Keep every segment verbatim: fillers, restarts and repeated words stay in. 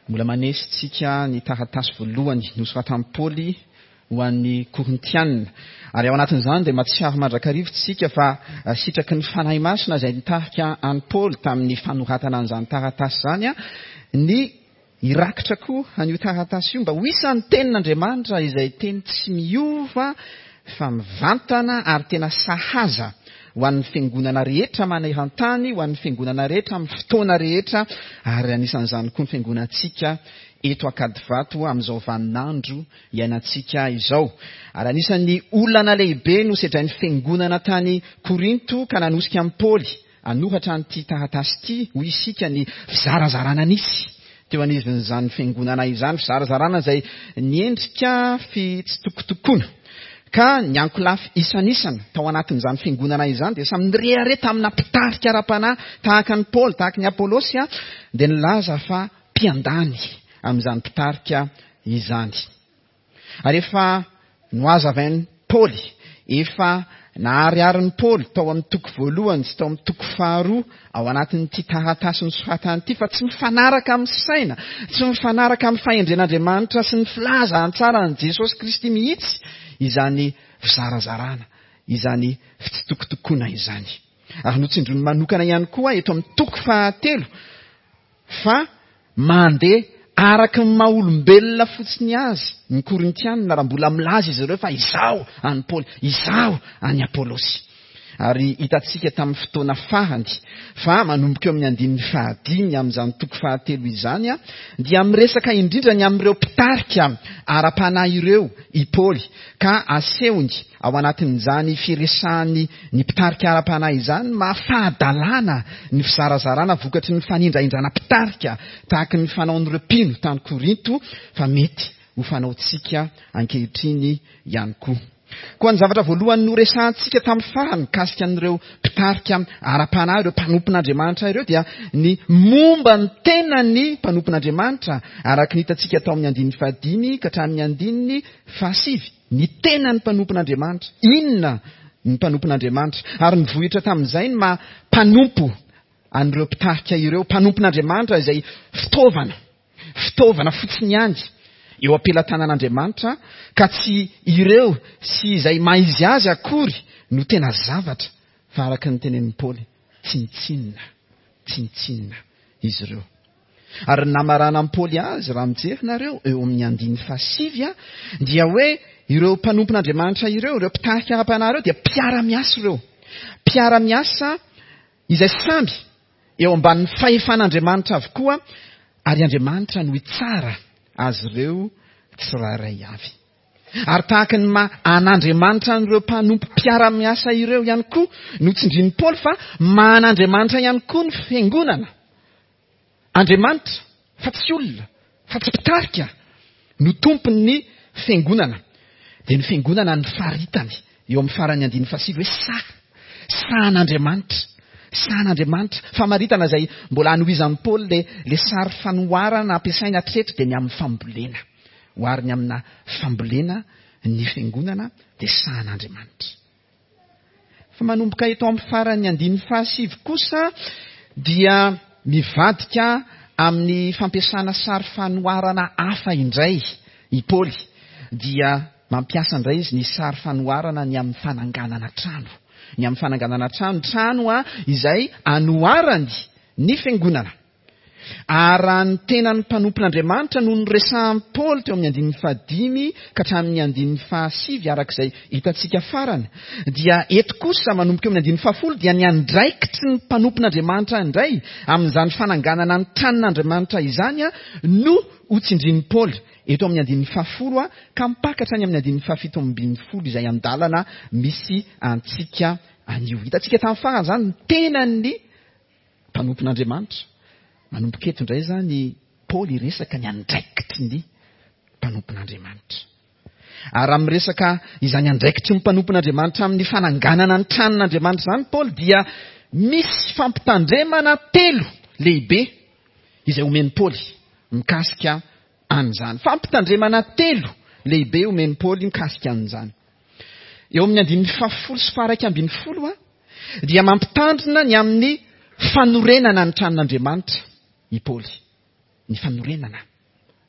Mbola manesitsika ny taratasy voalohany nosoratan'i Paoly ho an'ny Korintianina. Ary ao anatin'izany dia mahatsiaro mandrakarivotsika fa sitraky ny fanahy masina izay nitarika an'i Paoly tamin'ny fanoratana an'izany taratasy izany a, ny irakitra koa an'io taratasy io mba ho isan'ny tenin'Andriamanitra izay teny tsy miova fa mivantana ary tena sahaza ho an'ny fiangonana rehetra maneran-tany, ho an'ny fiangonana rehetra amin'ny fotoana rehetra, ary anisan'izany koa ny fiangonantsika eto Akadivato amin'izao vaninandro iainantsika izao. Ary anisan'ny olana lehibe no sedrain'ny fiangonana tany Korinto ka nanosika amin'ny Paoly anoratra an'ity taratasy ity ho isika ny fizarazarana nisy teo anivon'izany fiangonana izany, fizarazarana izay niendrika fitsitokotokona. Ka ny ankolafy isan'isana tao anatin'izany fiangonana izany dia samy nirehareta amina mpitarika ara-panahy tahaka ny Paoly, tahaka ny Apolosy a, dia nilaza fa mpiandany amin'izany mpitarika izany. Ary efa noazavain'ny Paoly, efa nahariarin'ny Paoly tao amin'ny toko voalohany sy tao amin'ny toko faharoa ao anatin'ity taratasy nosoratany ity fa tsy mifanaraka amin'ny saina, tsy mifanaraka amin'ny fahendren'Andriamanitra sy ny filaza antsarany Jesosy Kristy mihitsy izany fizarazarana, izany fitsitokotokona izany. Ary notsindrony manokana ihany koa eto amin'ny toko fahatelo fa mandeha araka ny maha-olombelona fotsiny azy ny Korintianina raha mbola milaza izy ireo fa izao an'i Paoly, izao an'i Apolosy. Ary hitantsika tamin'ny fotoana farany fa manomboka eo amin'ny andininy fahadimy amin'izany toko fahatelo izany a, dia miresaka indrindra ny amin'ireo mpitarika ara-panahy ireo i Paoly ka asehony ao anatin'izany firesahany ny mpitarika ara-panahy izany mahafahadalana ny fizarazarana vokatry ny fanindraindrana mpitarika tahaka ny fanaon'ireo mpino tany Korinto fa mety ho fanaontsika ankehitriny ihany koa. Koa ny zavatra voalohany noresahantsika tamin'ny farany kasika an'ireo mpitarika ara-panahy, ireo mpanompon'Andriamanitra ireo dia ny momba ny tena ny mpanompon'Andriamanitra araka ny hitantsika tao amin'ny andininy fahadimy ka hatramin'ny andininy fahasivy. Ny tena ny mpanompon'Andriamanitra, inona ny mpanompon'Andriamanitra, ary nivohitra tamin'izay ny maha mpanompo an'ireo mpitarika ireo, mpanompon'Andriamanitra izay fitaovana, fitaovana fotsiny ihany eo am-pelantanan'Andriamanitra ka tsy ireo sy izay maizy azy akory no tena zavatra fa araka ny tenen'ny Paoly tsinitsinina, tsinitsinina izy ireo. Ary namarana amin'ny Paoly azy raha mijerinareo eo amin'ny andiny fahasivy a, dia hoe ireo mpanompon'Andriamanitra ireo, ireo mpitarika ara-panahy ireo dia mpiara-miasa ireo. Mpiara-miasa izay samby eo ambanin'ny fahefan'Andriamanitra avokoa, ary Andriamanitra no hitsara azy ireo tsirairay avy. Ary tahaka ny maha an'Andriamanitra n'ireo mpanompo mpiara-miasa ireo ihany koa no tsindrin'ny Paoly fa man'Andriamanitra ihany koa ny fiangonana. Andriamanitra fa tsy olona, fa tsy mpitarika no tompon'ny fiangonana. Dia ny fiangonana ny faritany eo amin'ny farany andiny fahasivy hoe saha, sahan'Andriamanitra, sahan'Andriamanitra. Famaritana izay mbola anohizan'ny Paoly le, le sary fanoharana ampiasaina hatretra dia ny amin'ny fambolena. Hoariny amina fambolena ny fiangonana dia sahan'Andriamanitra. Fa manomboka eto amin'ny farany andiny fahasivy kosa dia mivadika amin'ny fampiasana sary fanoharana hafa indray i Paoly, dia mampiasa indray izy ny sary fanoharana ny amin'ny fananganana trano. Ny amin'ny fananganana trano, trano a izay anoharany ny fiangonana. Ary ny tena ny mpanompon'Andriamanitra no niresahan'i Paoly teo amin'ny andininy fahadimy ka hatramin'ny andininy fahasivy arak'izay hitantsika farany. Dia eto kosa manomboka eo amin'ny andininy fahafolo dia ny andraikitry ny mpanompon'Andriamanitra indray amin'izany fananganana ny tranon'Andriamanitra izany a no hotsindrin'ny Paoly eto amin'ny andininy fahafolo a ka mipakatra any amin'ny andininy fahafito ambin'ny folo izay andalana misy antsika anio. Hitantsika tamin'ny farany izany ny tena ny mpanompon'Andriamanitra. Manomboka eto indray izany Paoly resaka ny andraikitry ny mpanompon'Andriamanitra. Ary amin'ny resaka izany andraikitry ny mpanompon'Andriamanitra amin'ny fananganana ny tranon'Andriamanitra izany Paoly dia misy fampitandremana telo lehibe izay omen'ny Paoly mikasika an'izany. Fampitandremana telo lehibe omen'ny Paoly mikasika an'izany. Eo amin'ny andininy fahafolo sy faha-raika ambin'ny folo a, dia mampitandrina ny amin'ny fanorenana ny tranon'Andriamanitra i Paoly. Ny fanorenana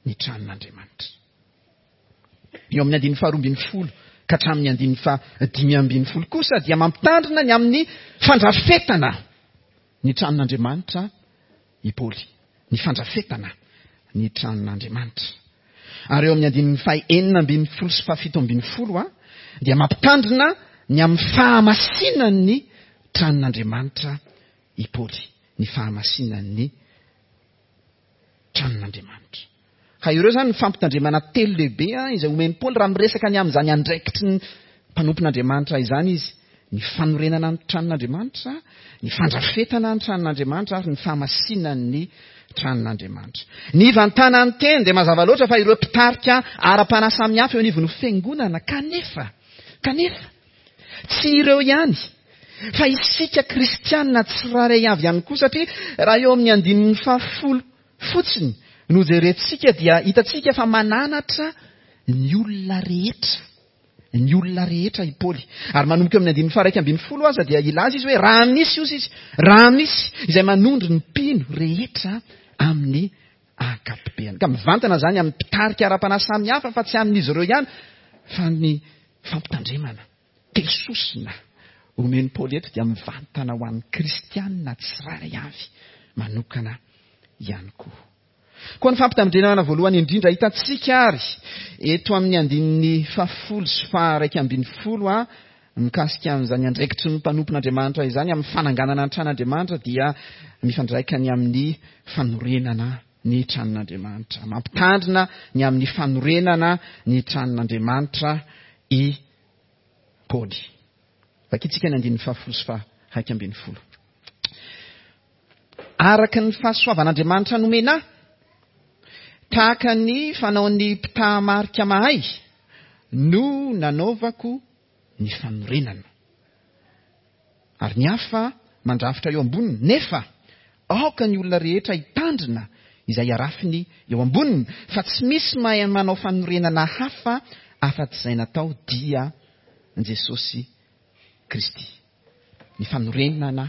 ny tranon'Andriamanitra. Eo amin'ny andiny faharoambiny folo ka hatramin'ny andiny fa dimy ambiny folo kosa dia mampitandrina ny amin'ny fandrafetana ny tranon'Andriamanitra i Paoly. Ny fandrafetana ny tranon'Andriamanitra. Ary eo amin'ny andiny faha enina ambiny folo sy fahafito ambiny folo a dia mampitandrina ny amin'ny fahamasinan'ny tranon'Andriamanitra i Paoly. Ny fahamasinan'ny tranon'Andriamanitra. Ka ireo zany ny fampitandremana telo lehibe izay omeny Paoly raha miresaka ny amin'izany andraikitry ny mpanompon'Andriamanitra izany izy. Ny fanorenana ny tranon'Andriamanitra, ny fandrafetana ny tranon'Andriamanitra ary ny fahamasinan'ny tranon'Andriamanitra. Ny vantana ny teny dia mazava loatra fa ireo mpitarika ara-panahy samihafa eo anivon'ny fiangonana kanefa kanefa tsy ireo ihany fa isika kristianina tsirairay avy ihany koa satria raha eo amin'ny andinin'ny fahafolo fotsiny no jerentsika dia hitantsika fa mananatra ny olona rehetra. Ny olona rehetra i Paoly. Ary manomboka amin'ny andin'ny faha raika ambiny folo aza dia ilaza izy hoe raha misy izy izy raha misy izay manondro ny mpino rehetra amin'ny ankapobeny. Ka mivantana zany amin'ny mpitarika ara-panahy samihafa fa tsy amin'izy ireo ihany fa ny fampitandremana tesosina omeny Paoly eto dia mivantana ho an'ny kristianina tsirairay avy manokana ihany koa. Koa ny fampitandremana voalohany indrindra hitantsika ary eto amin'ny andin'ny fahafolo sy faha raika ambiny folo a mikasika amin'izany andraikitry ny mpanompon'Andriamanitra izany amin'ny fananganana ny tranon'Andriamanitra dia mifandraikany amin'ny fanorenana ny tranon'Andriamanitra. Mampitandrina ny amin'ny fanorenana ny tranon'Andriamanitra i Paoly. Vakitsika ny andin'ny fahafolo sy faha raika ambiny folo. Araka ny fahasoavan'Andriamanitra nomena tahaka ny fanaon'ny mpitahamarika mahay no nanaovako ny fanorenana. Ary ny hafa mandrafitra eo amboniny nefa aoka ny olona rehetra hitandrina izay arafiny eo amboniny fa tsy misy mahay manao fanorenana hafa afa-tsy izay natao dia Jesosy Kristy. Ny fanorenana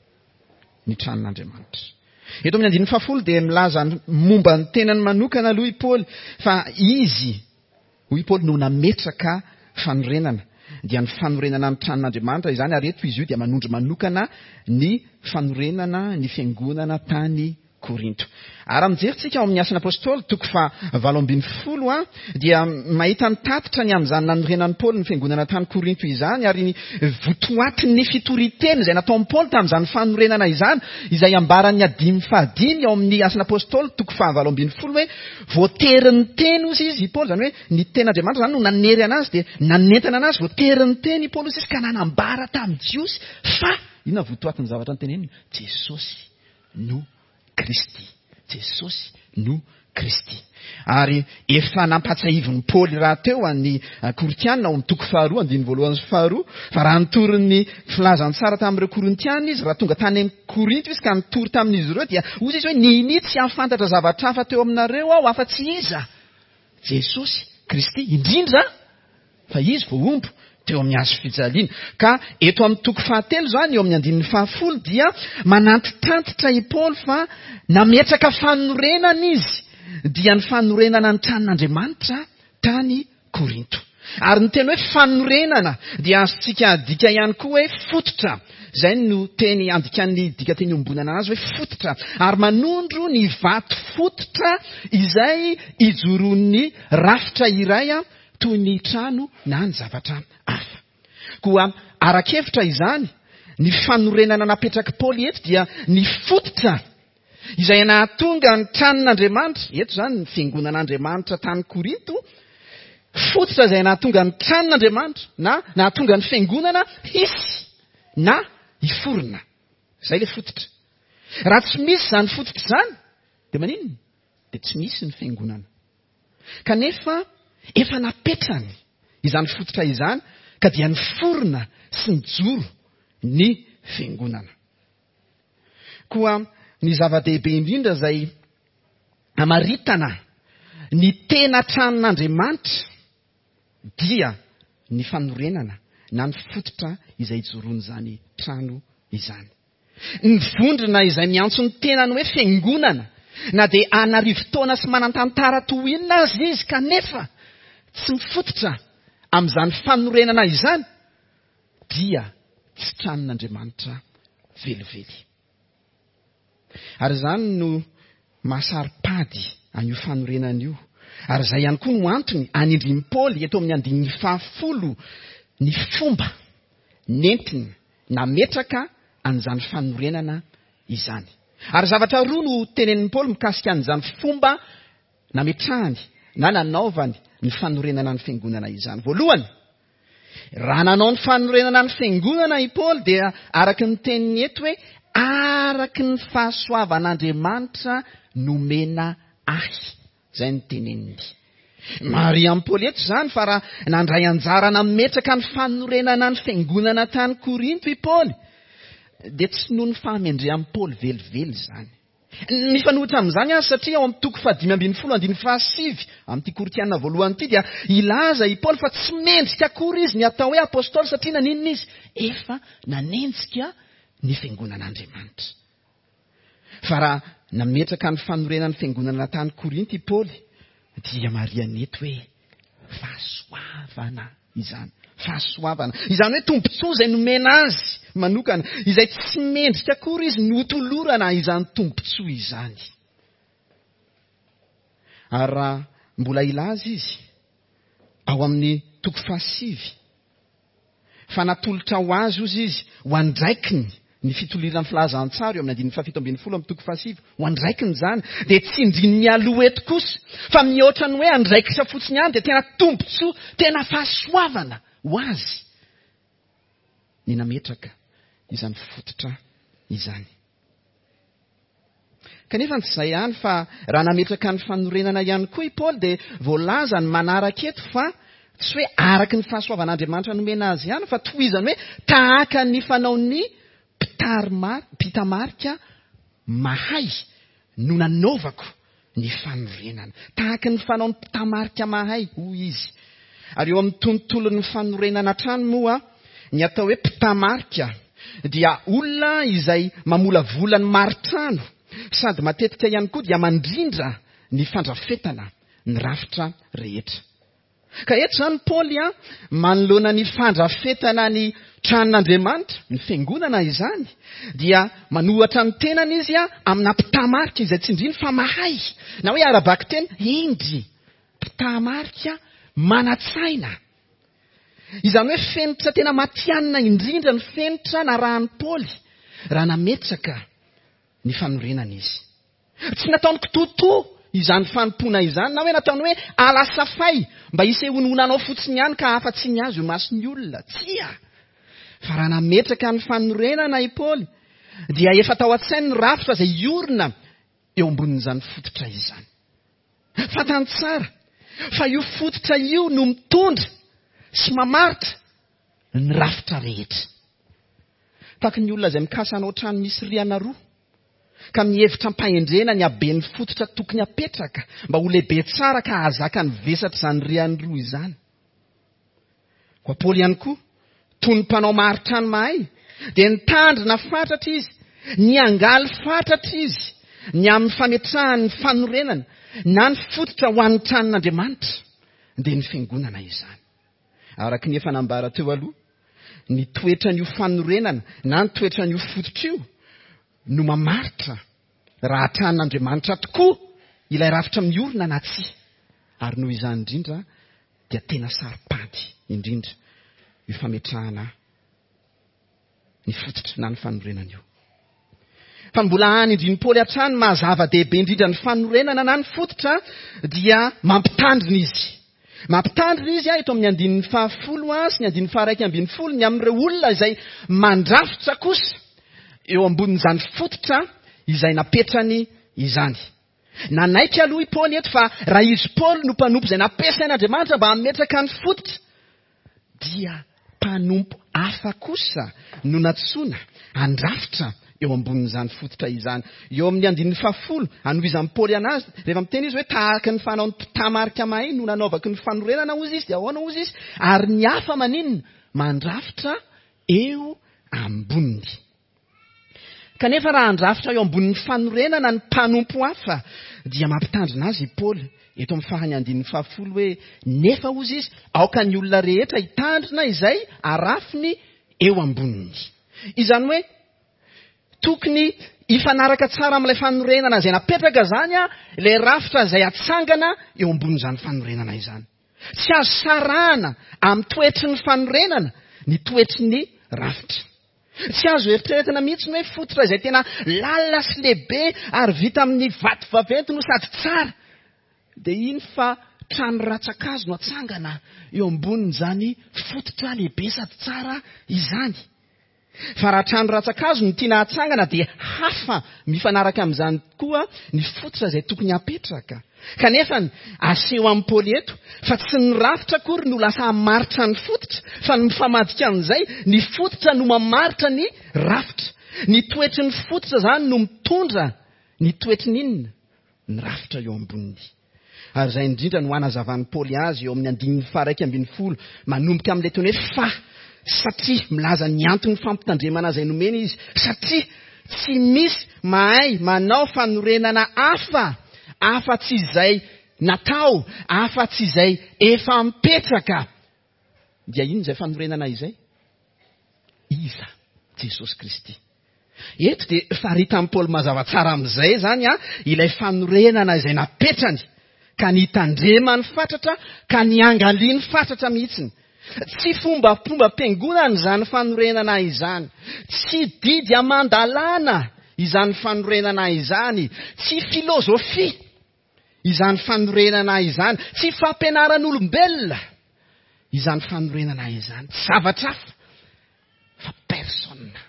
ny tranon'Andriamanitra. Eto amin'ny andin'ny fahafolo dia milaza momba ny tenany manokana aloha i Paoly fa izy hoy Paoly no nametraka fanorenana. Dia ny fanorenana ny tranon'Andriamanitra izany ary eto izy io dia manondro manokana ny fanorenana ny fiangonana tany Korinto. Ary mijerytsika ao amin'ny asan'ny apôstôly toko fa valo ambiny folo a dia mahita ny tatitra ny amin'izany nanorenan'ny Paoly ny fiangonana tany Korinto izany ary ny votoatin'ny fitoriteny izay nataon'i Paoly tamin'izany fanorenana izany izay ambaran'ny adimy fahadimy ao amin'ny asan'ny apôstôly toko fa valo ambiny folo hoe voaterin'ny teny ozy izy i Paoly zany hoe ny ten'Andriamanitra zany no nanery anazy dia nanentana anazy voaterin'ny teny i Paoly ozy izy ka nanambara tamin'ny Jiosy fa inona votoatin'ny zavatra nyteneniny Jesosy no Kristy. Jesosy no Kristy. Ary efa nampatsahivon'ny Paoly raha teo an'ny Korintianina ao amin'ny toko faharoa andiny voalohany sy faharoa fa raha nitory ny filazany tsara tamin'ireo Korintianina izy raha tonga tany amin'ny Korinto izy ka nitory tamin'izy ireo dia ozy izy hoe nini tsy ahafantatra zavatra hafa teo aminareo aho afa-tsy iza Jesosy Kristy indrindra fa izy vao ombo teo amin'ny hazo fijaliana. Ka eto amin'ny toko fahatelo zany eo amin'ny andin'ny fahafolo dia manantitantitra i Paoly fa nametraka fanorenana izy dia ny fanorenana ny tranon'Andriamanitra tany Korinto. Ary ny teny hoe fanorenana dia azontsika dika ihany koa hoe fototra. Izay no teny andikan'ny dika teny ombonana azy hoe fototra. Ary manondro ny vato fototra izay ijoroan'ny rafitra iray a toy ny trano na ny zavatra hafa. Koa arak'hevitra izany ny fanorenana napetraka Paoly eto dia ny fototra izay nahatonga ny tranon'Andriamanitra eto zany ny fiangonan'Andriamanitra tany Korinto fototra izay nahatonga ny tranon'Andriamanitra na nahatonga ny fiangonana hisy na hiforona. Izay le fototra. Raha tsy misy zany fototra zany dia maninona? Dia tsy misy ny fiangonana. Kanefa efa napetrany izany fototra izany ka dia ny forona sy ny joro ny fiangonana. Koa ny zava-dehibe indrindra izay amaritana ny tena tranon'Andriamanitra dia ny fanorenana na ny fototra izay ijoroan'izany trano izany. Ny vondrona izay miantso ny tenany hoe fiangonana na dia anarivo taona sy manan-tantara toy inona azy izy kanefa tsy mifototra amin'izany fanorenana izany dia tsy tranon'Andriamanitra velively. Ary izany no mahasaripady an'io fanorenana io. Ary izay ihany koa no antony anindrin'i Paoly eto amin'ny andininy fahafolo ny fomba nentiny nametraka an'izany fanorenana izany. Ary zavatra roa no tenenin'i Paoly mikasika an'izany fomba nametrahany na nanaovany ny fanorenana ny fiangonana izany. Voalohany, raha nanao ny fanorenana ny fiangonana i Paoly dia araka ny teniny eto hoe araky ny fahasoavan'Andriamanitra nomena ahy. Izay ny teneniny. Mary amin'ny Paoly eto izany fa raha nandray anjara nametraka ny fanorenana ny fiangonana tany Korinto i Paoly dia tsy noho ny fahamendrehan'i Paoly velively izany. Mifanohitra amin'izany azy satria ao amin'ny toko fahadimy ambin'ny folo andiny fahasivy amin'ity Korintiana voalohany ity dia ilaza i Paoly fa tsy mendrika akory izy ny atao hoe apôstôly satria naninona izy efa nanenjika ny fiangonan'Andriamanitra. Fa raha nametraka ny fanorenana ny fiangonana tany Korinto i Paoly dia mariana eto hoe fahasoavana izany. Fahasoavana. Izany hoe tombontsoa izay nomena azy manokana izay tsy mendrika akory izy no tolorana izany tombontsoa izany. Ary raha mbola ilaza izy ao amin'ny toko fahasivy fa natolotra ho azy ozy izy ho andraikiny ny fitolirana filazantsara eo amin'ny andininy fahafito ambin'ny folo amin'ny toko fahasivy ho andraikiny izany dia tsy indriny mialoha eto kosa fa mihoatra ny hoe andraikitra fotsiny ihany dia tena tombontsoa tena fahasoavana ho azy ny nametraka izany fototra izany. Kanefa tsy izay ihany fa raha nametraka ny fanorenana ihany koa i Paoly dia voalaza ny manaraka eto fa tsy hoe araka ny fahasoavan'Andriamanitra nomena azy ihany fa tohizany hoe tahaka ny fanaon'ny mpitamarika mahay no nanaovako ny fanorenana. Tahaka ny fanaon'ny mpitamarika mahay hoy izy. Ary eo amin'ny tontolon'ny fanorenana trano moa ny atao hoe mpitamarika dia olona izay mamolavola ny maritrano sady matetika ihany koa dia mandrindra ny fandrafetana ny rafitra rehetra. Ka eto izany Paoly a manoloana ny fandrafetana ny tranon'Andriamanitra ny fiangonana izany dia manohatra ny tenany izy a amina mpitamarika izay tsy indriny fa mahay na hoe arabaky teny indry mpitamarika manatsaina. Izany hoe fenitra tena matianina indrindra ny fenitra narahan'i Paoly raha nametraka ny fanorenana izy. Tsy nataony kitoto izany fanompoana izany na hoe nataony hoe alasafay mba hisehony ho nanao fotsiny ihany ka afa-tsy ny azy io masony olona. Tsia! Fa raha nametraka ny fanorenana i Paoly dia efa tao an-tsainy ny rafitra izay iorina eo ambonin'izany fototra izany. Fantany tsara fa io fototra io no mitondra sy mamaritra ny rafitra rehetra. Tahaka ny olona izay mikasa hanao trano misy rihana roa ka mihevitra ampahendrena ny haben'ny fototra tokony apetraka mba ho lehibe tsara ka ahazaka ny vesatra izany rihany roa izany. Koa Paoly ihany koa toy ny mpanao maritrano mahay dia nitandrina fatratra izy, ny angaly fatratra izy ny amin'ny fametrahany fanorenana na ny fototra ho an'ny tranon'Andriamanitra dia ny fiangonana izany. Araka ny efa nambara teo aloha ny toetra n'io fanorenana na ny toetra n'io fototra io no mamaritra raha tranon'Andriamanitra tokoa ilay rafitra miorina na tsia. Ary noho izany indrindra dia tena saripady indrindra io fametrahana ny fototra na ny fanorenana io. Fa mbola any indriny Paoly hatrany mahazava-dehibe indrindra ny fanorenana na ny fototra dia mampitandrina izy. Mampitandrina izy eto amin'ny andininy fahafolo sy ny andininy faharaiky ambin'ny folo ny amin'ireo olona izay mandrafitra kosa eo ambonin'izany fototra izay napetrany izany. Nanaiky aloha i Paoly eto fa raha izy Paoly no mpanompo izay nampiasain'Andriamanitra mba hametraka ny fototra dia mpanompo hafa kosa no natsoina handrafitra eo ambonin'izany fototra izany. Eo amin'ny andininy fahafolo anovizan'i Paoly anazy rehefa miteny izy hoe tahaka ny fanaon'ny mpitamarika mahay no nanaovako ny fanorenana hozy izy dia ahoana hozy izy ary ny hafa maninona mandrafitra eo amboniny. kanefa raha andrafitra eo ambonin'ny fanorenana ny mpanompo hafa dia mampitandrina azy i Paoly eto amin'ny fahany andin'ny fahafolo hoe nefa ozy izy aoka ny olona rehetra hitandrina izay arafiny eo amboniny. Izany hoe tokony ifanaraka tsara amin'ilay fanorenana izay napetraka zany a ilay rafitra izay atsangana eo ambonin'izany fanorenana izany. Tsy azo sarahana amin'ny toetry ny fanorenana ny toetry ny rafitra. Tsy azo eritreretina mihitsy hoe fototra izay tena lalina sy lehibe ary vita amin'ny vato vaventy no sady tsara. Dia iny fa trano ratsakazo no atsangana eo ambonin'izany fototra lehibe sady tsara izany. Fa raha trano ratsakazo no tiana hatsangana dia hafa mifanaraka amin'izany koa ny fototra izay tokony hapetraka. Kanefa aseho amin'ny Paoly eto fa tsy ny rafitra akory no lasa hamaritra ny fototra fa ny mifamadika an'izay ny fototra no mamaritra ny rafitra. Ny toetry ny fototra zany no mitondra ny toetry n'inona ny rafitra eo amboniny. Ary izay indrindra no hanazavan'ny Paoly azy eo amin'ny andininy faaraika ambin'ny folo manomboka amin'ilay teny hoe fa satria milaza ny antony fampitandremana izay nomena izy satria tsy misy mahay manao fanorenana hafa hafa tsy izay natao hafa tsy izay efa mipetraka. Dia ino izay fanorenana izay? Iza Jesosy Kristy. Eto dia faritan'ny Paoly mazava tsara amin'izay zany a ilay fanorenana izay napetrany ka ny tandremany fatratra ka ny angaliany fatratra mihitsiny. Tsy fomba fomba mpiangonana izany fanorenana izany. Tsy didy amandalana izany fanorenana izany. Tsy filozofia izany fanorenana izany. Tsy fampianaran'olombelona izany fanorenana izany. Zavatra hafa fa persona.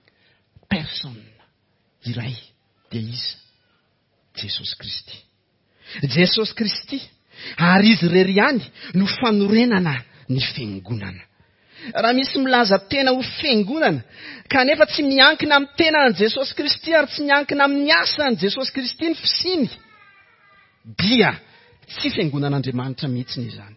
Persona iray dia iza Jesosy Kristy. Jesosy Kristy ary izy irery ihany no fanorenana ny fiangonana. Raha misy milaza tena ho fiangonana kanefa tsy miankina amin'ny tenan'i Jesosy Kristy ary tsy miankina amin'ny asan'i Jesosy Kristy ny fisiny dia tsy fiangonan'Andriamanitra mihitsy izany.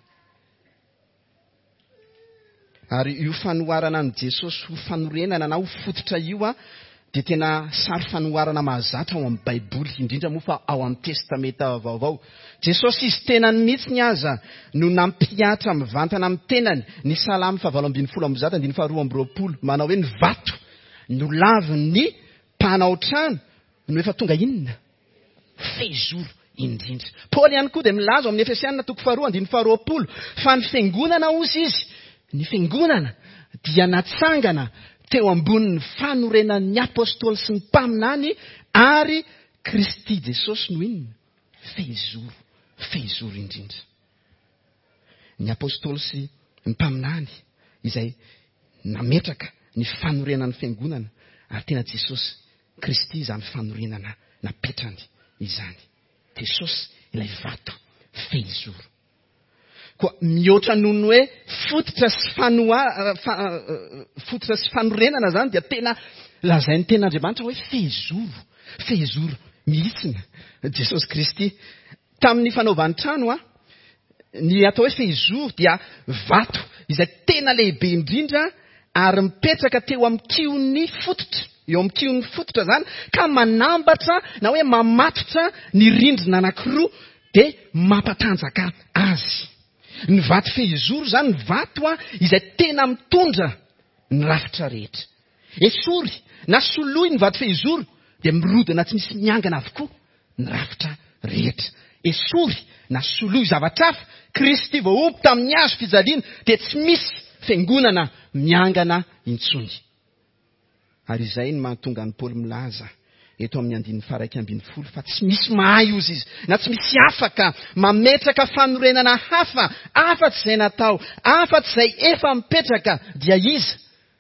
Ary io fanoharana an' Jesosy ho fanorenana na ho fototra io a dia tena sary fanoharana mahazatra ao amin'ny Baiboly indrindra moa fa ao amin'ny testamenta vaovao. Jesosy izy tenany mihitsy ny aza no nampihatra mivantana amin'ny tenany ny Salamy fahavalo ambin'ny folo amby zato andiny faharoa amby roapolo manao hoe ny vato no lavin'ny mpanao trano no efa tonga inona fehizoro indrindra. Paoly ihany koa dia milaza amin'ny Efesianina toko faharoa andiny faharoapolo fa ny fiangonana ozy izy ny fiangonana dia natsangana teo ambonin'ny fanorenan'ny apôstôly sy ny mpaminany ary Kristy Jesosy no inona fehizoro fehizoro indrindra. Ny apôstôly sy ny mpaminany izay nametraka ny fanorenan'ny fiangonana ary tena Jesosy Kristy izany fanorenana napetrany izany. Jesosy ilay vato fehizoro. Koa mihoatra noho ny hoe fototra sy fanoa fa, fototra sy fanorenana zany dia tena lazain'ny ten'Andriamanitra hoe fehizoro fehizoro mihitsiny Jesosy Kristy. Tamin'ny fanaovany trano a ny atao hoe fehizoro dia vato izay tena lehibe indrindra ary mipetraka teo amin'ny kiony fototra eo amin'ny kiony fototra zany ka manambatra na hoe mamatotra ny rindrina anankiroa dia mampatanjaka azy. Ny vato fehizoro zany ny vato a izay tena mitondra ny rafitra rehetra. Esory na soloy ny vato fehizoro dia mirodina tsy misy miangana avokoa ny rafitra rehetra. Esory na soloy zavatra hafa Kristy vao omby tamin'ny hazo fijaliana dia tsy misy fiangonana miangana intsony. Ary izay no mahatonga ny Paoly milaza eto amin'ny andin'ny faaraika ambin'ny folo fa tsy misy mahay ozy izy na tsy misy afaka mametraka fanorenana hafa afa-tsy izay natao afa-tsy izay efa mipetraka dia iza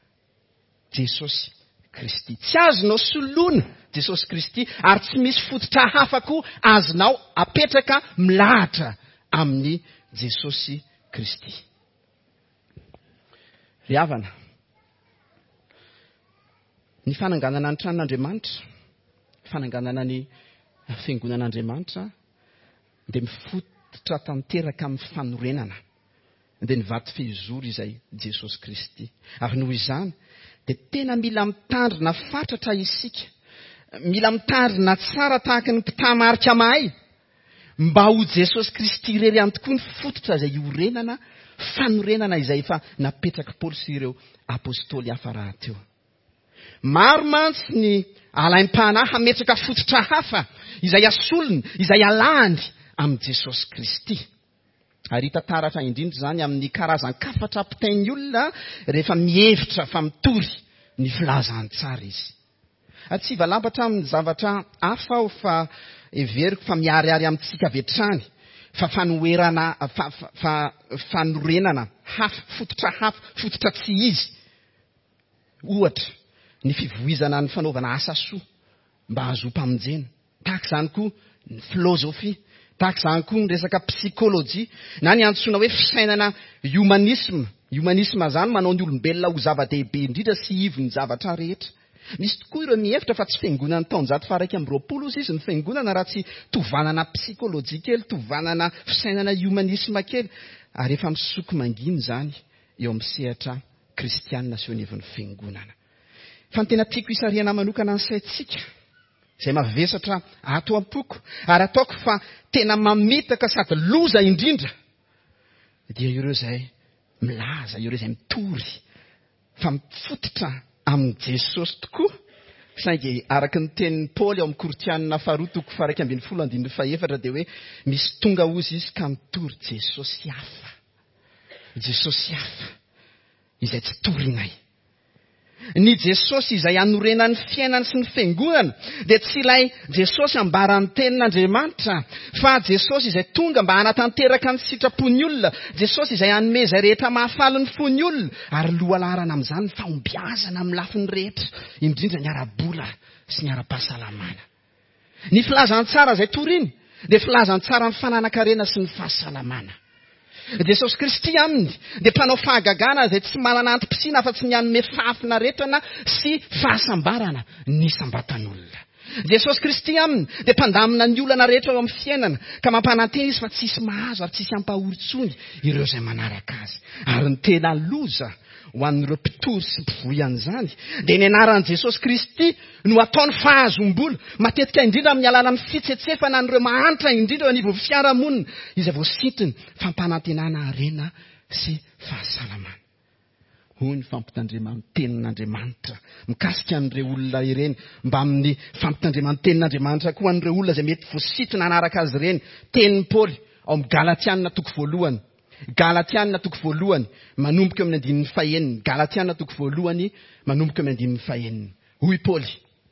Jesosy Kristy. Tsy azonao soloina Jesosy Kristy ary tsy misy fototra hafa koa azonao apetraka milahatra amin'ny Jesosy Kristy. Ry havana, ny fananganana ny tranon'Andriamanitra, fananganana ny fiangonan'Andriamanitra dia mifototra tanteraka amin'ny fanorenana dia ny vato fehizoro izay Jesosy Kristy. Ary noho izany dia tena mila mitandrina fatratra isika mila mitandrina tsara tahaka ny mpitamarika mahay mba ho Jesosy Kristy irery ihany tokoa ny fototra izay iorenana fanorenana izay efa napetraka Paoly sy ireo apôstôly hafa rahateo. Maro mantsy ny alaim-panahy hametraka fototra hafa izay asolony, izay alahany amin'ny Jesosy Kristy. Ary hita taratra indrindra zany amin'ny karazan-kafatra ampitain'ny olona rehefa mihevitra fa mitory ny filazantsara izy. Ary tsy valabatra amin'ny zavatra hafa aho fa everiko fa miariary amintsika vetrany fa fanoerana fa, fa, fa fanorenana hafa fototra hafa fototra tsy izy. Ohatra ny fivoizana ny fanaovana asa soa mba hahazo mpamonjena. Tahaka izany koa ny filôzofia, tahaka izany koa ny resaka psikôlôjia na ny antsoina hoe fisainana humanisme. Humanisme zany manao ny olombelona ho zava-dehibe indrindra sy ivony zavatra rehetra. Misy tokoa ireo mihevitra fa tsy fiangonana taonjato faha raika amby roapolo izy ny fiangonana raha tsy tovanana psikôlôjia kely, tovanana fisainana humanisme kely. Ary efa misoko manginy zany eo amin'ny sehatra kristianina sy eo anivon'ny fiangonana. Fa ny tena tiako hisariana manokana ny saintsika izay mavesatra ato am-poko ary ataoko fa tena mamitaka sady loza indrindra dia ireo izay milaza, ireo izay mitory fa mifototra amin'ny Jesosy tokoa. Saingy araka ny tenin'ny Paoly ao amin'ny Korinthianina faharoa toko faha raika ambin'ny folo andininy fahaefatra dia hoe misy tonga ozy izy ka mitory Jesosy hafa. Jesosy hafa izay tsy torinay. Ny Jesosy izay anorenany fiainany sy ny fiangonana dia tsy ilay Jesosy ambaran'ny tenin'Andriamanitra fa Jesosy izay tonga mba hanatanteraka ny sitrapon'ny olona, Jesosy izay hanome izay rehetra mahafaly ny fon'ny olona ary lohalarana amin'izany ny fahombiazana amin'ny lafiny rehetra, indrindra ny ara-bola sy ny ara-pahasalamana. Ny filazantsara izay toriny dia filazantsara ny fananakarena sy ny fahasalamana. Jesosy Kristy aminy dia mpanao fahagagana izay tsy manana antom-pisiana afa-tsy ny hanome fahafinaretana sy fahasambarana ny sambatan'olona. Jesosy Kristy aminy dia mpandamina ny olana rehetra eo amin'ny fiainana ka mampanantena izy fa tsisy mahazo ary tsisy ampahorintsony ireo izay manaraka azy. Ary ny tena loza ho an'ireo mpitory sy mpivoy an'izany dia ny anaran'i Jesosy Kristy no ataony fahazom-bola matetika indrindra amin'ny alalan'ny fitsetsefana an'ireo mahantra indrindra eo anivon'ny fiarahamonina izay voasintony fampanantenana harena sy fahasalamana. Hoy ny fampitandrema amin'ny tenin'Andriamanitra mikasika an'ireo olona ireny mba amin'ny fampitandrema amin'ny tenin'Andriamanitra koa an'ireo olona izay mety voasintona anaraka azy ireny. Tenin'ny Paoly ao amin'ny Galatianina toko voalohany. Galatianina toko voalohany manomboka amin'ny andininy fahaeniny. Galatianina toko voalohany manomboka amin'ny andininy fahaeniny. Hoy Paoly: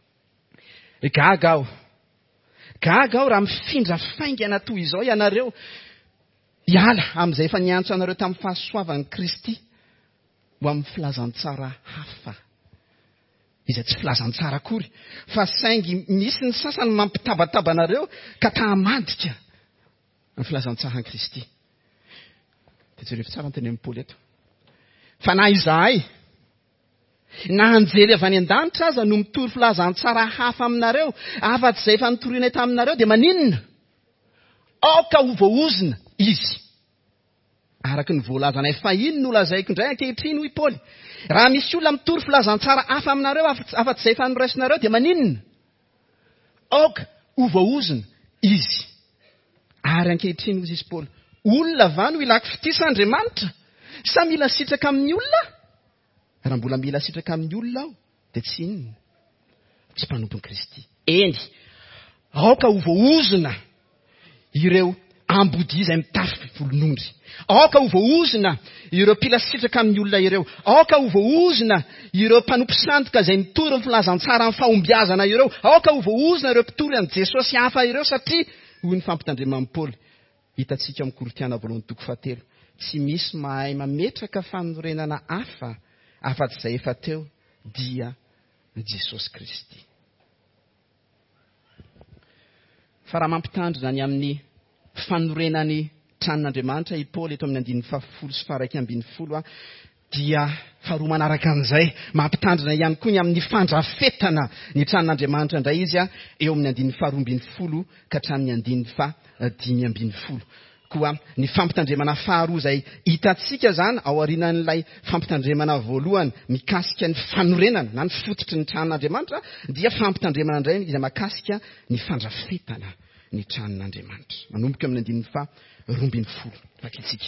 gaga aho, gaga aho raha mifindra faingana toy izao ianareo hiala amin'izay efa niantso anareo tamin'ny fahasoavan'i Kristy ho amin'ny filazantsara hafa izay tsy filazantsara akory fa saingy misy ny sasany mampitabataba anareo ka tahamadika ny filazantsaran'i Kristy. Jereo tsara ny teny amin'ny Paoly eto. Fa na izahay na anjely avy any an-danitra aza no mitory filazantsara hafa aminareo afa-tsy izay efa nitorianay taminareo dia maninona? Aoka ho voaozina izy. Araka ny voalazanay fahiny no lazaiko indray ankehitriny hoy Paoly. Raha misy olona mitory filazantsara hafa aminareo afa-tsy izay efa noraisinareo dia maninona? Aoka ho voaozina izy. Ary ankehitriny hoy izy Paoly: olona va no ilako fitisan'Andriamanitra sa mila sitraka amin'ny olona? Raha mbola mila sitraka amin'ny olona aho dia tsy inona? Tsy mpanompon'i Kristy. Eny, aoka ho voaozina ireo ambodi izay mitafy volon'ondry. Aoka ho voaozina ireo mpila sitraka amin'ny olona ireo. Aoka ho voaozina ireo mpanompo sandoka izay mitory ny filazantsara ny fahombiazana ireo. Aoka ho voaozina ireo mpitory an'i Jesosy hafa ireo satria hoy ny fampitandrema amin'ny Paoly hitantsika amin'ny Korintiana voalohany toko fahatelo, tsy misy mahay mametraka fanorenana hafa afa-tsy izay efa teo dia Jesosy Kristy. Fa raha mampitandrina ny amin'ny fanorenany tranon'Andriamanitra i Paoly eto amin'ny andininy fahafolo sy faha raika ambin'ny folo a dia faharoa manaraka an'izay mampitandrina ihany koa ny amin'ny fandrafetana ny tranon'Andriamanitra indray izy a eo amin'ny andininy faharoa ambin'ny folo ka hatramin'ny andininy faha dimy ambin'ny folo. koa ny fampitandremana faharoa izay hitantsika zany ao aorianan'ilay fampitandremana voalohany mikasika ny fanorenana na ny fototry ny tranon'Andriamanitra dia fampitandremana indray izay makasika ny fandrafetana ny tranon'Andriamanitra. Manomboka amin'ny andininy fa roa ambin'ny folo fakitsika.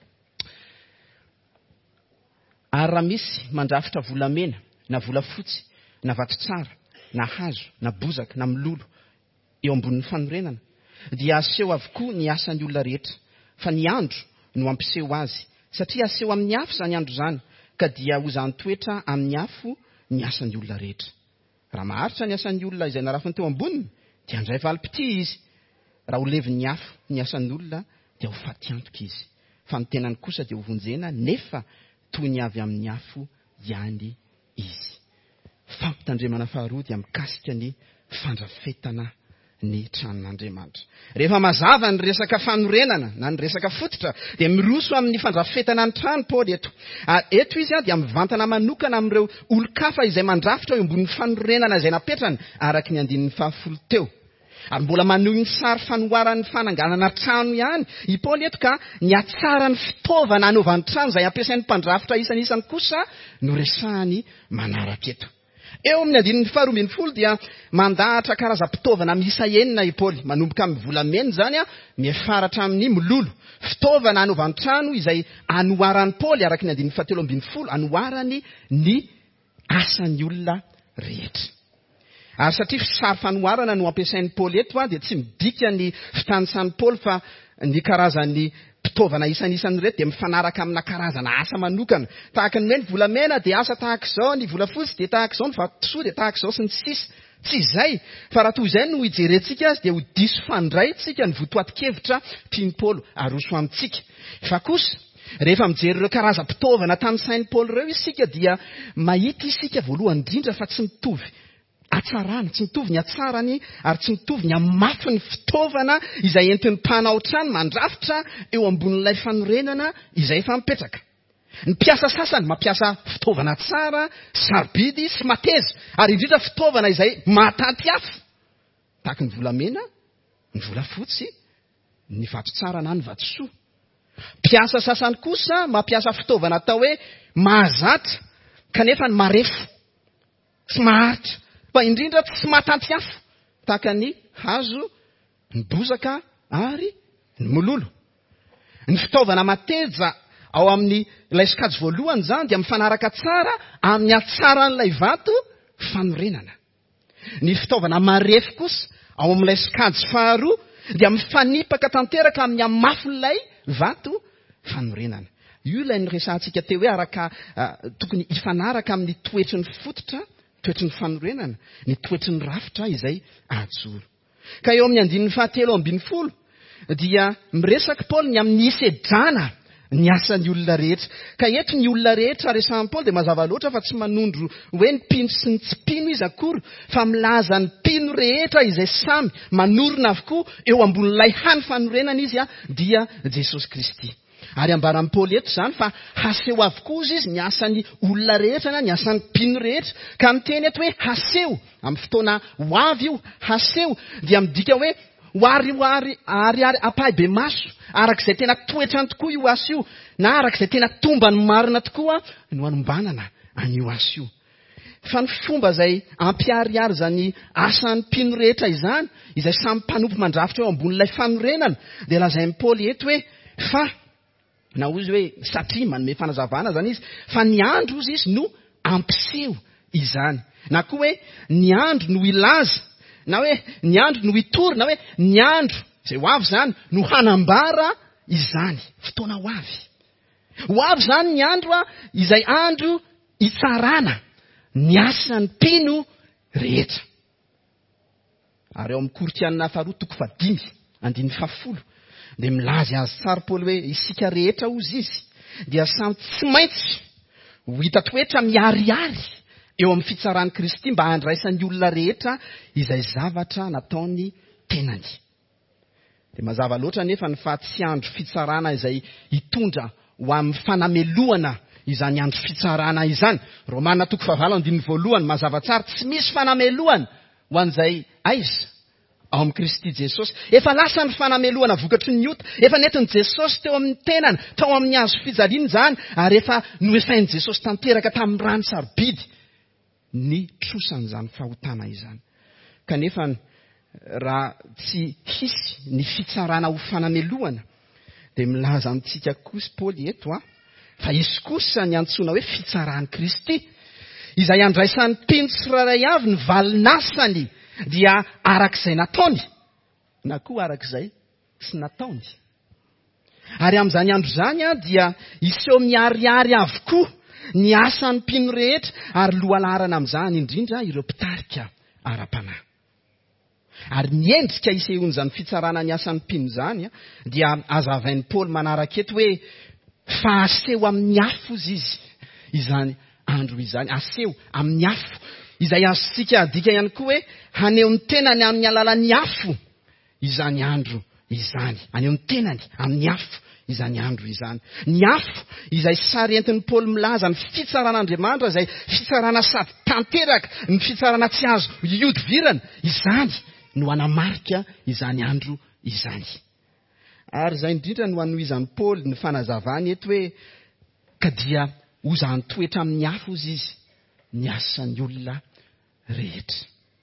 Ary raha misy mandrafitra volamena na volafotsy na vato tsara na hazo na bozaka na milolo eo ambonin'ny fanorenana dia aseho avokoa ny asan'ny olona rehetra, fa ny andro no ampiseho azy, satria aseho amin'ny afo izany andro izany, ka dia ho zany toetra amin'ny afo ny asan'ny olona rehetra. Raha maharitra ny asan'ny olona izay narafiny teo amboniny dia andray valim-pity izy. Raha ho levin'ny afo ny asan'ny olona dia ho faty antoka izy. Fa ny tenany kosa dia ho vonjena, nefa toy ny avy amin'ny afo ihany izy. Fampitandremana faharoa dia mikasika ny fandrafetana ny tranon'Andriamanitra. Rehefa mazava ny resaka fanorenana na ny resaka fototra dia miroso amin'ny fandrafetana ny trano Paoly eto. Eto izy dia mivantana manokana amin'ireo olon-kafa izay mandrafitra eo ambonin'ny fanorenana izay napetrany araka ny andinin'ny fahafolo teo. Ary mbola maneho ny sary fanoaran'ny fananganana trano ihany i Paoly eto, ka ny atsara ny fitaovana anaovan'ny trano izay ampiasain'ny mpandrafitra isan'isany kosa no resahany manaraka eto. Eo amin'ny andininy faharoa ambin'ny folo dia mandahatra karazam-pitaovana miisa enina i Paoly, manomboka amin'ny volamena zany a mifaratra amin'ny mololo, fitaovana anaovan'ny trano izay anoharany Paoly araka ny andininy fahatelo ambin'ny folo, anoharany ny asan'ny olona rehetra. Ary satria sary fanoharana no ampiasain'ny Paoly eto a dia tsy midika ny fitanisan'ny Paoly fa ny karazan'ny fitaovana isan'isan'ny rehetra dia mifanaraka amina karazana asa manokana. Tahaka ny hoe ny volamena dia asa tahaka izao, ny volafotsy dia tahaka izao, ny vatosoa dia tahaka izao sy ny sisa. Tsy izay, fa raha toy izay no hijerentsika azy dia ho diso fandray tsika ny votoatin-kevitra tian'ny Paoly aroso amintsika. Fa kosa rehefa mijery ireo karazam-pitaovana tamin'ny sain'ny Paoly ireo isika dia mahita isika voalohany indrindra fa tsy mitovy atsarana, tsy mitovy ny atsarany ary tsy mitovy ny amafy ny fitaovana izay entin'ny mpanao trano mandrafitra eo ambonin'ilay fanorenana izay efa mipetraka. Ny mpiasa sasany mampiasa fitaovana tsara, sarobidy sy mateza, ary indrindra fitaovana izay mahatanty afo, tahaka ny volamena, ny volafotsy, ny vato tsara na ny vatosoa. Mpiasa sasany kosa mampiasa fitaovana atao hoe mahazatra kanefa ny marefo, tsy maharitra, fa indrindra tsy mahatanty afo, tahaka ny hazo, ny bozaka ary ny mololo. Ny fitaovana mateza ao amin'ny ilay sokajy voalohany zany dia mifanaraka tsara amin'ny atsaran'ilay vato fanorenana. Ny fitaovana marefo kosa ao amin'ilay sokajy faharoa dia mifanipaka tanteraka amin'ny amafin'ilay vato fanorenana. Io ilay niresahantsika teo hoe araka uh, tokony hifanaraka amin'ny toetry ny fototra, toetry ny fanorenana, ny toetry ny rafitra izay ajoro. Ka eo amin'ny andininy fahatelo ambin'ny folo dia miresaka Paoly ny amin'ny hisedrana ny asan'ny olona rehetra. Ka eto ny olona rehetra resahan'ny Paoly dia mazava loatra fa tsy manondro hoe ny mpino sy ny tsy mpino izy akory, fa milaza ny mpino rehetra izay samy manorina avokoa eo ambonin'ilay hany fanorenana izy a dia Jesosy Kristy. Ary ambaran'ny Paoly eto zany fa haseho avokoa izy ny asan'ny olona rehetra na ny asan'ny mpino rehetra, ka miteny eto hoe haseho amin'ny fotoana ho avy io, haseho dia midika hoe Wari wari ari ari apahy be maso arak'izay tena toetrany tokoa io asa io, na arak'izay tena tombany marina tokoa no anombanana an'io asa io. Fa ny fomba izay ampiariary zany asan'ny mpino rehetra izany, izay samy mpanompo mandrafitra eo ambonin'ilay fanorenana, dia lazain'ny Paoly eto hoe fa na ozy hoe satria manome fanazavana zany izy, fa ny andro ozy izy no ampiseho izany, na koa hoe ny andro no ilaza, na hoe ny andro no hitory, na hoe ny andro izay ho avy zany no hanambara izany fotoana ho avy. Ho avy zany ny andro a, izay andro hitsarana ny asan'ny mpino rehetra. Ary eo amin'ny Korinthiana faharoa toko fadimy andininy fahafolo dia milaza azy tsara Paoly hoe isika rehetra ozy izy dia samy tsy maintsy ho hita toetra miariary eo amin'ny fitsaran'i Kristy mba handraisan'ny olona rehetra izay zavatra nataony tenany. Dia mazava loatra nefa ny fa tsy andro fitsarana izay hitondra ho amin'ny fanameloana izany andro fitsarana izany. Romanina toko fahavalo andininy voalohany mazava tsara tsy misy fanameloana ho an'izay aiza ao amin'ny Kristy Jesosy. Efa lasa ny fanameloana vokatry ny ota. Efa nentin'i Jesosy teo amin'ny tenany, tao amin'ny hazo fijaliana izany, ary efa noefain'i Jesosy tanteraka tamin'ny rano sarobidy ny trosan'izany fahotana izany. Kanefa raha tsy hisy ny fitsarana ho fanameloana, dia milaza amintsika kosa Paoly eto a, fa isy kosa ny antsoina hoe fitsaran'i Kristy, izay andraisan'ny mpino tsirairay avy ny valinasany dia arak'izay nataony, na koa arak'izay tsy nataony. Ary amin'izany andro izany a, dia iseho miariary avokoa ny asan'ny mpino rehetra, ary lohalarana amin'izany indrindra ireo mpitarika ara-panahy. Ary ny endrika isehon'izany fitsarana ny asan'ny mpino izany a, dia azavain'i Paoly manaraka eto hoe fa aseho amin'ny afo izy izany andro izany, aseho amin'ny afo, izay azontsika adika ihany koa hoe haneho ny tenany amin'ny alalan'ny afo izany andro izany, haneho ny tenany amin'ny afo izany andro izany. Ny afo izay sary entin'ny Paoly milaza ny fitsaran'Andriamanitra, izay fitsarana sady tanteraka, ny fitsarana tsy azo iodivirana, izany no anamarika izany andro izany. Ary izay indrindra no anohizan'i Paoly ny fanazavany eto hoe ka dia ozany toetra amin'ny afo izy ny asan'ny olona rehetra.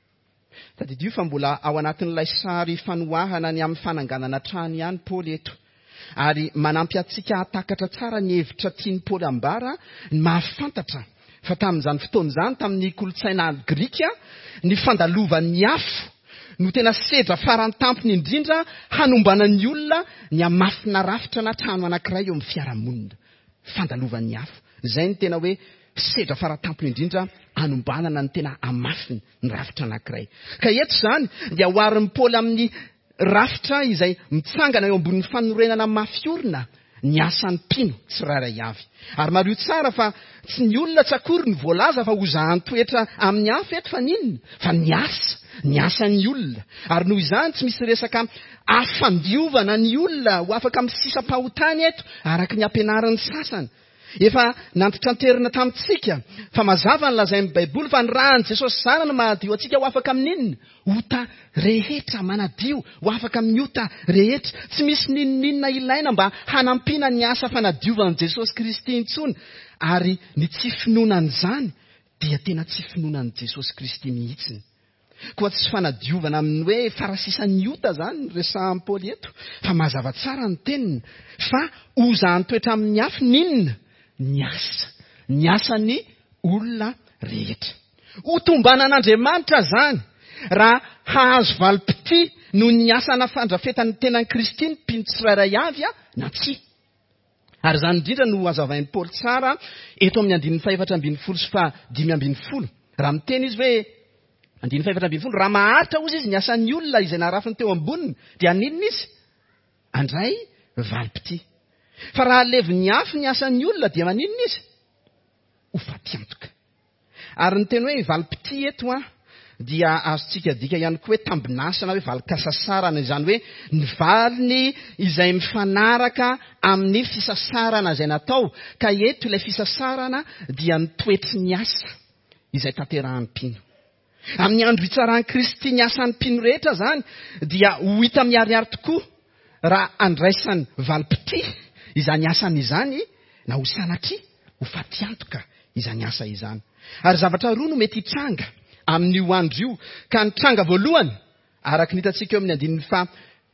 Tadidio fa mbola ao anatin'ilay sary fanohahana ny amin'ny fananganana trano ihany Paoly eto. Ary manampy atsika hatakatra tsara ny hevitra tian'i Paoly ambara, ny mahafantatra fa tamin'izany fotoana izany, tamin'ny kolotsaina Grika, ny fandalovan'ny afo no tena sedra farany tampony indrindra hanombanan'ny olona ny amafina rafitra na trano anankiray eo amin'ny fiarahamonina. Fandalovan'ny afo. Izay ny tena hoe sedra faratampony indrindra hanombanana ny tena amafiny ny rafitra anankiray. Ka eto izany dia oharin'ny Paoly amin'ny rafitra izay mitsangana eo ambonin'ny fanorenana mafiorina ny asan'ny mpino tsirairay avy. Ary mario tsara fa tsy ny olona tsy akory ny voalaza fa hozahany toetra amin'ny afo eto fa ninona? Fa ny asa, ny asan'ny olona. Ary noho izany tsy misy resaka afandiovana ny olona ho afaka misisam-pahotany eto araka ny ampianaran'ny sasany. Efa nantitranterina tamintsika fa mazava ny lazain'ny Baiboly fa ny rahan'i Jesosy zany no mahadio antsika ho afaka amin'inona? Ota rehetra manadio, ho afaka amin'ny ota rehetra. Tsy misy ninon'inona ilaina mba hanampina ny asa fanadiovan'i Jesosy Kristy intsony. Ary ny tsy finonan'izany dia tena tsy finonan'i Jesosy Kristy mihitsiny. Koa tsy fanadiovana amin'ny hoe farasisan'ny ota zany resahan'i Paoly eto, fa mazava tsara ny teniny fa ozahany toetra amin'ny afo ninona? Ny asa, ny asan'ny olona rehetra. Ho tombanan'Andriamanitra zany raha hahazo valim-pity noho ny asana fandrafetan'ny tenan'i Kristy ny mpino tsirairay avy a, na tsia. Ary izany indrindra no hazavain'i Paoly tsara eto amin'ny andininy faefatra ambin'ny folo sy fa dimy ambin'ny folo. Raha miteny izy hoe andininy faefatra ambin'ny folo, raha maharitra ozy izy ny asan'ny olona izay narafiny teo amboniny, dia ninona izy? Andray valim-pity. Fa raha levy ny afo ny asan'ny olona dia maninona izy? Ho faty-antoka. Ary ny teny hoe valim-pity eto a, dia azontsika dika ihany koa hoe tambinasana, hoe valikasasarana, izany hoe ny valiny izay mifanaraka amin'ny fisasarana izay natao. Ka eto ilay fisasarana dia ny toetry ny asa izay tanterahan'ny mpino. Amin'ny andro hitsaran'i Kristy ny asan'ny mpino rehetra zany, dia ho hita miariary tokoa raha andraisany valim-pity izany asany izany, na ho sanatria, ho faty-antoka izany asa izany. Ary zavatra roa no mety hitranga amin'io andro io. Ka ny tranga voalohany, araka ny hitantsika eo amin'ny andininy fa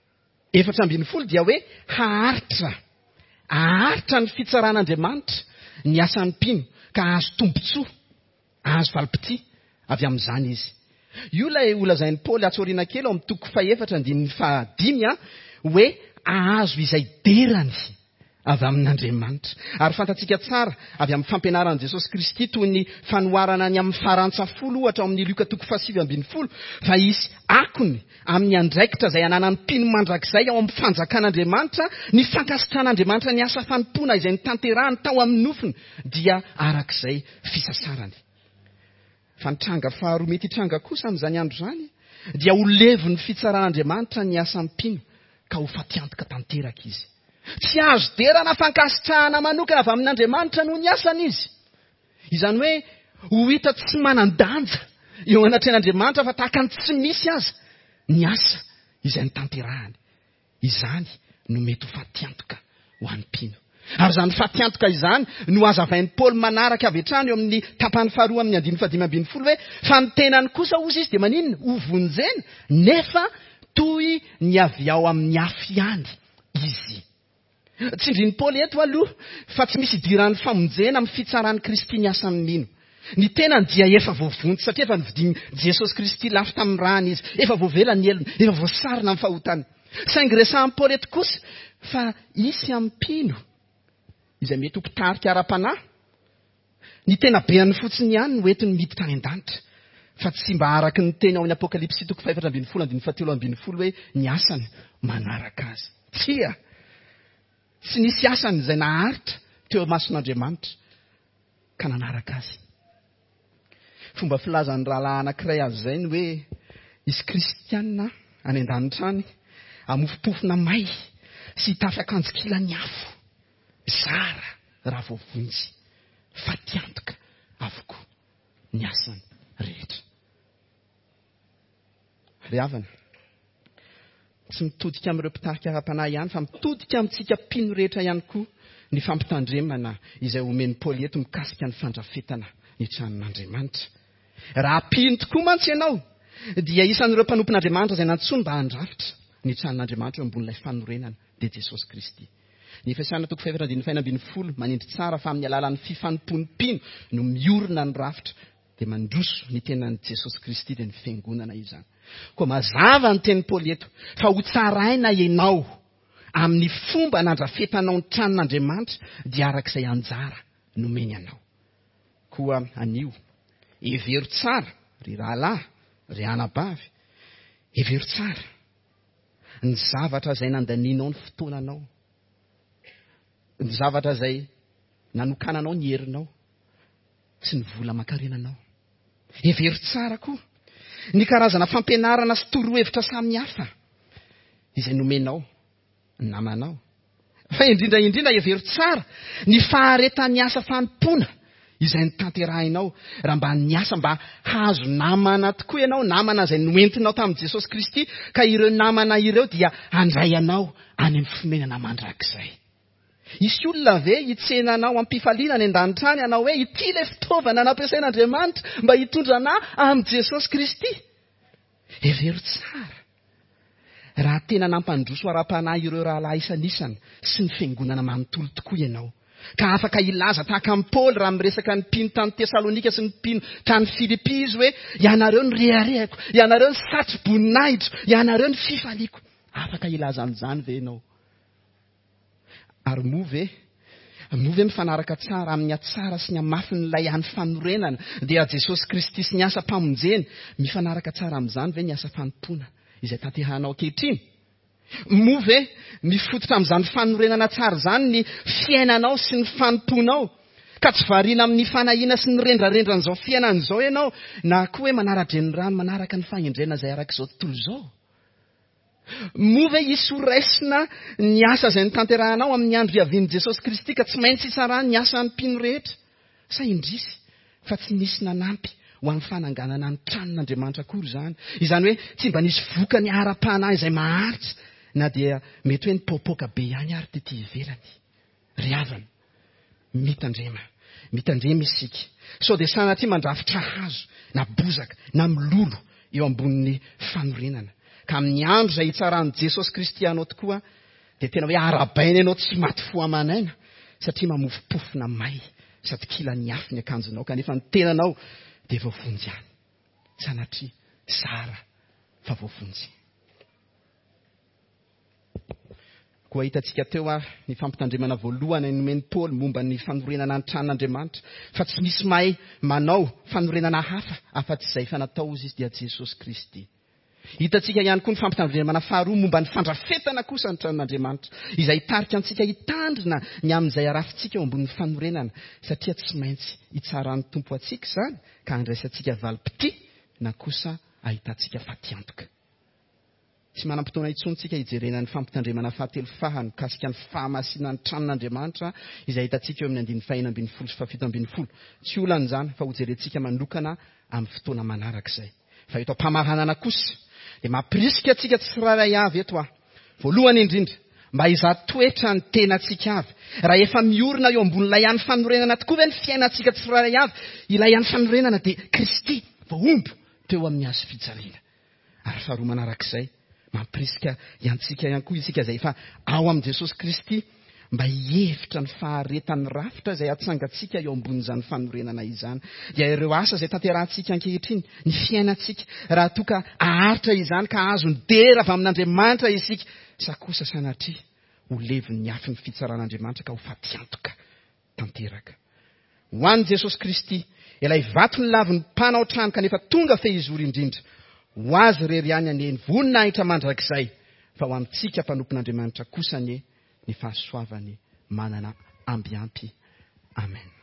efatra ambin'ny folo, dia hoe haharitra, haharitra ny fitsaran'Andriamanitra ny asan'ny mpino, ka ahazo tombotsoa, ahazo valim-pity avy amin'izany izy. Io ilay olazain'i Paoly atsoriana kely ao amin'ny toko faefatra andininy fa dimy a, hoe ahazo izay derany avy amin'Andriamanitra. Ary fantatsika tsara avy amin'ny fampianaran'i Jesosy Kristy toy ny fanoharana ny amin'ny farantsafolo ohatra amin'ny Luka toko fasivy ambin'ny folo, fa isy akony amin'ny andraikitra izay ananan'ny mpino mandrakizay ao amin'ny fanjakan'Andriamanitra, ny fankasitran'Andriamanitra ny asa fanompoana izay ny tanterahany tao amin'ny nofiny, dia arak'izay fisasarany. Fa ny tranga faharoa mety hitranga kosa amin'izany andro izany dia ho levy ny fitsaran'Andriamanitra ny asan'ny mpino, ka ho faty-antoka tanteraka izy. Tsy azo derana fankasitrahana manokana avy amin'Andriamanitra noho ny asany izy. Izany hoe ho hita tsy manan-danja eo anatrehan'Andriamanitra fa tahaka ny tsy misy aza ny asa izay ny tanterahany. Izany no mety ho fatiantoka ho an'ny mpino. Ary izany fatiantoka izany no azavain'ny Paoly manaraka avy hatrany eo amin'ny tapany faharoa amin'ny andiny fadimy ambiny folo hoe fa ny tenany kosa ozy izy dia maninona ho vonjena nefa toy ny avy ao amin'ny afo ihany izy. Tsy indrin'ny Paoly eto aloha fa tsy misy idiran'ny famonjena amin'ny fitsaran'ny Kristy ny asan'ny mino. Ny tenany dia efa voavonjy satria efa nividiany Jesosy Kristy lafy tamin'ny rany izy. Efa voavela ny elony, efa voasarina amin'ny fahotany. Saingy resahan'ny Paoly eto kosa fa isy amin'ny mpino izay mety ho mpitarika ara-panahy. Ny tena beany fotsiny ihany no entiny miditra any an-danitra. Fa tsy mba araky ny teny ao amin'ny Apokalipsy toko faha efatra ambiny folo andiny fahatelo ambiny folo hoe ny asany manaraka azy. Tsia! Tsy nisy asany izay naharitra teo mason'Andriamanitra ka nanaraka azy. Fomba filazan'ny rahalahy anankiray azy izay ny hoe isy kristianina any an-danitra any amofopofona may sy hitafy akanjo kilany afo. Zara raha voavonjy fatiantoka avokoa ny asany rehetra. Ry havana, tsy mitodika amin'ireo mpitarika ara-panahy ihany fa mitodika amintsika mpino rehetra ihany koa ny fampitandremana izay omeny Paoly eto mikasika ny fandrafetana ny tranon'Andriamanitra. Raha mpino tokoa mantsy ianao dia isan'ireo mpanompon'Andriamanitra izay nantsony mba handrafitra ny tranon'Andriamanitra eo ambon'ilay fanorenana dia Jesosy Kristy. Ny Efesiana toko faha efatra andiny faha enina ambiny folo manindry tsara fa amin'ny alalan'ny fifanompon'ny mpino no miorina ny rafitra dia mandroso ny tenan'i Jesosy Kristy dia ny fiangonana izany. Koa mazava ny teny Paoly eto fa ho tsaraina ianao amin'ny fomba nandrafetanao ny tranon'Andriamanitra dia arak'izay anjara nomeny anao. Koa anio, evero tsara ry rahalahy, ry anabavy, evero tsara ny zavatra izay nandanianao ny fotoananao, ny zavatra izay nanokananao ny herinao sy ny vola makarenanao. Evero tsara koa ny karazana fampianarana sy torohevitra samihafa izay nomenao ny namanao. Fa indrindra indrindra evero tsara ny faharetan'ny asa fanompoana izay ny tanterahinao raha mba ny asa mba hazo namana tokoa ianao, namana izay noentinao tamin'i Jesosy Kristy ka ireo namana ireo dia handray anao any amin'ny fomenana mandrakizay. Isy olona ve hitsenanao ampifaliana any an-danitra any anao hoe ity ilay fitaovana nampiasain'Andriamanitra mba hitondra anahy amin'ny Jesosy Kristy? Evero tsara raha tena nampandroso ara-panahy ireo rahalahy isan'isany sy ny fiangonana manontolo tokoa ianao ka afaka ilaza tahaka amin'ny Paoly raha miresaka ny mpino tany Tesalonika sy ny mpino tany Filipi izy hoe ianareo ny reharehako, ianareo ny satroboninahitro, ianareo ny fifaliako. Afaka ilaza an'izany ve ianao? Ary moa ve moa ve mifanaraka tsara amin'ny atsara sy ny amafin'ilay any fanorenana dia Jesosy Kristy sy ny asa mpamonjeny mifanaraka tsara amin'izany ve ny asa fanompoana izay tantehanao ankehitriny? Moa ve mifototra amin'izany fanorenana tsara izany ny fiainanao sy ny fanompoanao ka tsy variana amin'ny fanahiana sy ny rendrarendran'izao fiainan'izao ianao na koa hoe manara-dren'ny rano manaraka ny fahendrena izay arak'izao tontolo izao? Moa ve hisy ho raisina ny asa izay ny tanterahanao amin'ny andro hiavian'i Jesosy Kristy ka tsy maintsy hitsarany ny asa ny mpino rehetra? Sa indrisy fa tsy nisy nanampy ho amin'ny fananganana ny tranon'Andriamanitra akory izany? Izany hoe tsy mba nisy voka ny ara-panahy izay maharitra na dia mety hoe nipoapoaka be ihany ary tety ivelany. Ry havana, mitandrema, mitandrema isika. Sao dia sanatria mandrafitra hazo na bozaka na milolo eo ambonin'ny fanorenana. Ka amin'ny andro izay hitsaran'i Jesosy Kristy anao tokoa dia tena hoe arabaina ianao tsy maty fo amanaina satria mamofopofona may sady kilany afo ny akanjonao kanefa ny tenanao dia voavonjy ihany. Sanatria zara fa voavonjy. Koa hitantsika teo ah ny fampitandremana voalohany nomeny Paoly momba ny fanorenana ny tranon'Andriamanitra fa tsy misy mahay manao fanorenana hafa afa-tsy izay fa natao izy dia Jesosy Kristy. Hitantsika ihany koa ny fampitandremana faharoa momba ny fandrafetana kosa ny tranon'Andriamanitra izay tarika antsika hitandrina ny amin'izay arafintsika eo ambonin'ny fanorenana satria tsy maintsy hitsaran'ny tompo atsika izany ka handraisantsika valim-pity na kosa ahitantsika fatiantoka. Tsy manam-potoana intsontsika hijerena ny fampitandremana fahatelo faha mikasika ny fahamasinana ny tranon'Andriamanitra izay hitantsika eo amin'ny andiny faha enina ambiny folo sy fahafito ambiny folo. Tsy olan'izany fa ho jerentsika manokana amin'ny fotoana manarak'izay. Fa eto am-pamaranana kosa dia mampirisika antsika tsirairay avy eto ah voalohany indrindra mba izatoetra ny tena antsika avy raha efa miorina eo ambon'ilay any fanorenana tokoa ve ny fiainantsika tsirairay avy ilay any fanorenana dia Kristy voaombo teo amin'ny hazo fijaliana. Ary faharoa manarak'izay mampirisika iantsika ihany koa isika izay efa ao amin'i Jesosy Kristy mba hihevitra ny faharetany rafitra izay atsangatsika eo ambon'izany fanorenana izany. Dia ireo asa izay tanterahantsika ankehitriny ny fiainantsika raha toa ka aharitra izany ka azony dera avy amin'Andriamanitra isika sa kosa sanatria ho levy ny afy ny fitsaran'Andriamanitra ka ho faty antoka tanteraka. Ho an'i Jesosy Kristy ilay vato ny lavy ny mpanao trano kanefa tonga fehizoro indrindra ho azy rery ihany anie ny voninahitra mandrakizay fa ho amintsika mpanompon'Andriamanitra kosa anie ny fahasoavany manana ambiampy. Amen.